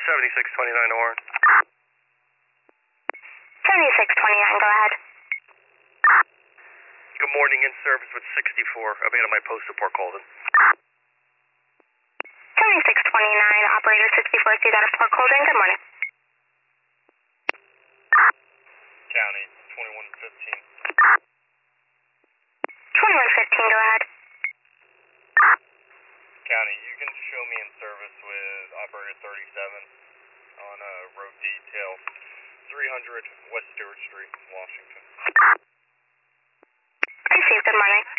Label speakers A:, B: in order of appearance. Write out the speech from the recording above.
A: 7629 Orange.
B: 7629, go ahead.
A: Good morning, in service with 64. Abandoned my post support called in.
B: 7629, operator 64, see that as Port Colden, good morning.
A: County, 2115.
B: 2115, go ahead.
A: County, you can show me in service with operator 37 on road detail 300 West Stewart Street, Washington.
B: Received, good morning.